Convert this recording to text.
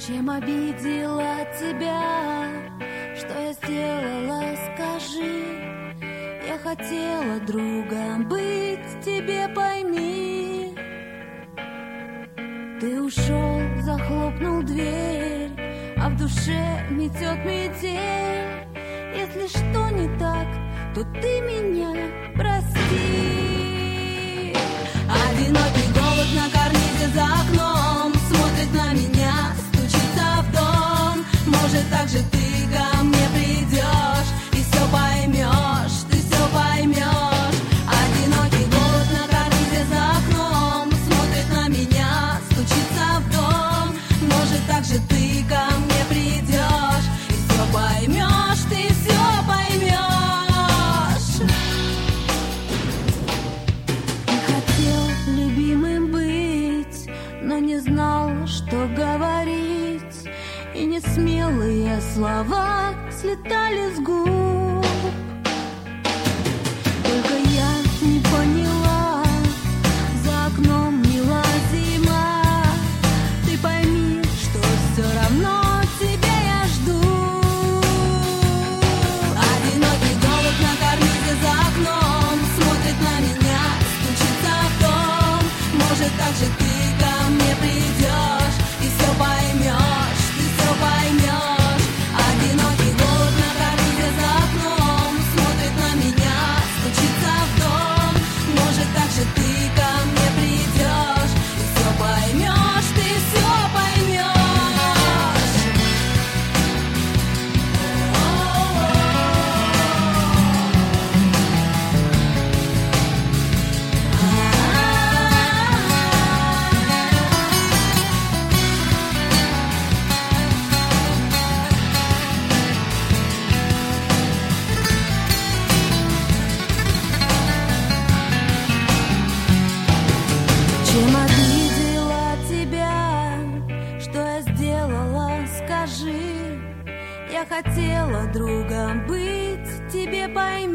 Чем обидела тебя? Что я сделала, скажи. Я хотела другом быть, тебе пойми. Ты ушел, захлопнул дверь, а в душе метет метель. Если что не так, то ты меня прости. Одинокий голубь на карнизе за окном смотрит на меня, стучится в дом. Может, так же ты ко мне придешь и все поймешь, ты все поймешь. Одинокий голубь на карнизе за окном смотрит на меня, стучится в дом. Может, так же ты ко мне придешь и все поймешь, ты все поймешь. Ты хотел любимым быть, но не знал, что говорить, и несмелые слова слетали с губ. Только я не поняла, за окном мила зима. Ты пойми, что все равно тебя я жду. Одинокий голубь на карнизе за окном смотрит на меня, стучится в дом. Может, так же ты ко мне придешь и все поймешь, ты все поймешь. Одинокий голубь на карнизе за окном смотрит на меня, стучится в дом. Может, так же ты ко мне придешь и все поймешь, ты все поймешь. Чем обидела тебя? Что я сделала, скажи. Я хотела другом быть, тебе пойми.